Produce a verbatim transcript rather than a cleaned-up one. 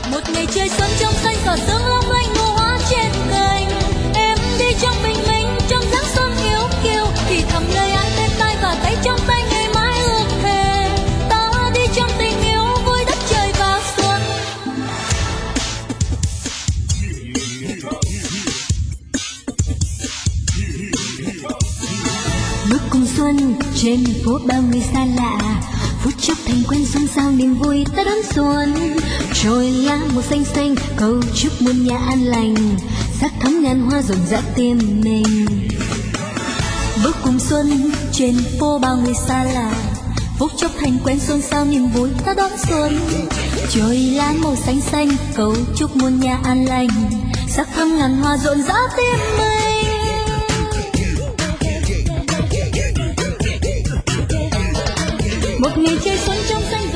Một ngày trời xuân trong xanh cỏ sương long lanh nụ hoa trên cành. Em đi trong bình minh trong dáng xuân yêu kiêu, thì thầm lời ai bên tai và tay trong tay ngày mai ước thề. Ta đi trong tình yêu vui đất trời và xuân. Bước cùng xuân trên phố bao người xa lạ, phút chốc thành quen xuân sao niềm vui ta đón xuân. Trồi lá màu xanh xanh cầu chúc muôn nhà an lành, sắc thắm ngàn hoa rộn rã tim mình. Bước cùng xuân trên phố bao người xa lạ, phút chốc thành quen xuân sao niềm vui ta đón xuân. Trồi lá màu xanh xanh cầu chúc muôn nhà an lành, sắc thắm ngàn hoa rộn rã tim mình. Một ngày trời xuân trong xanh